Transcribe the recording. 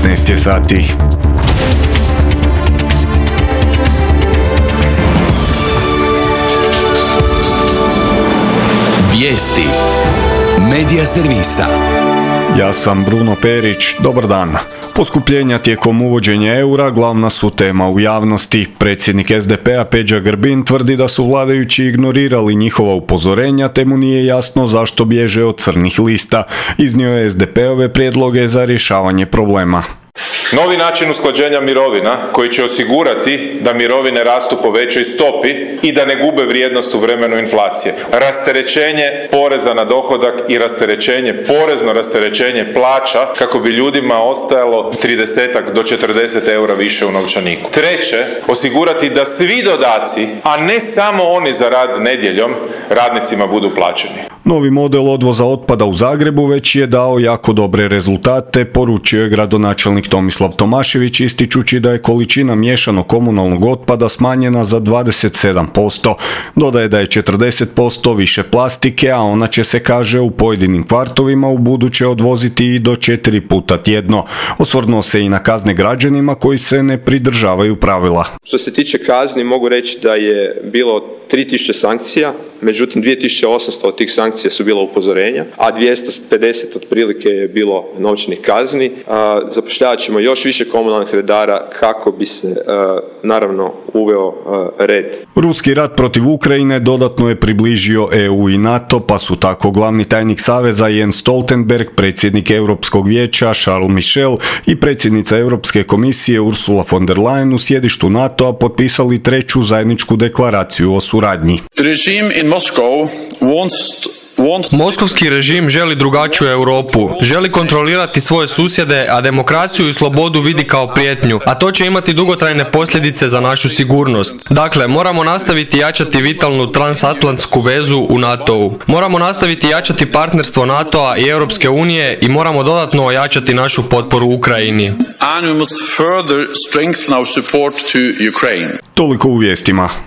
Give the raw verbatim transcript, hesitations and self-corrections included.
devetnaest je sati. Vijesti Medija servisa. Ja sam Bruno Perić, dobar dan. Poskupljenja tijekom uvođenja eura glavna su tema u javnosti. Predsjednik es de pe a Peđa Grbin tvrdi da su vladajući ignorirali njihova upozorenja, te mu nije jasno zašto bježe od crnih lista. Iznio je es de pe-ove prijedloge za rješavanje problema. Novi način usklađenja mirovina koji će osigurati da mirovine rastu po većoj stopi i da ne gube vrijednost u vremenu inflacije. Rasterećenje poreza na dohodak i rasterećenje, porezno rasterećenje plaća kako bi ljudima ostajalo trideset do četrdeset eura više u novčaniku. Treće, osigurati da svi dodaci, a ne samo oni za rad nedjeljom, radnicima budu plaćeni. Novi model odvoza otpada u Zagrebu već je dao jako dobre rezultate, poručio je gradonačelnik Tomislav Tomašević, ističući da je količina miješanog komunalnog otpada smanjena za dvadeset sedam posto. Dodaje da je četrdeset posto više plastike, a ona će se, kaže, u pojedinim kvartovima u buduće odvoziti i do četiri puta tjedno. Osvrnuo se i na kazne građanima koji se ne pridržavaju pravila. Što se tiče kazni, mogu reći da je bilo tri tisuće sankcija, međutim dvije tisuće osamsto od tih sankcija su bila upozorenja, a dvjesto pedeset otprilike je bilo novčanih kazni. Zapošljavat ćemo još više komunalnih redara kako bi se naravno uveo red. Ruski rat protiv Ukrajine dodatno je približio e u i NATO, pa su tako glavni tajnik Saveza Jens Stoltenberg, predsjednik Europskog vijeća Charles Michel i predsjednica Europske komisije Ursula von der Leyen u sjedištu NATO-a potpisali treću zajedničku deklaraciju o suradnji. Moskovski režim želi drugačiju Europu, želi kontrolirati svoje susjede, a demokraciju i slobodu vidi kao prijetnju, a to će imati dugotrajne posljedice za našu sigurnost. Dakle, moramo nastaviti jačati vitalnu transatlantsku vezu u NATO-u. Moramo nastaviti jačati partnerstvo NATO-a i Europske unije i moramo dodatno ojačati našu potporu Ukrajini. Toliko u vijestima.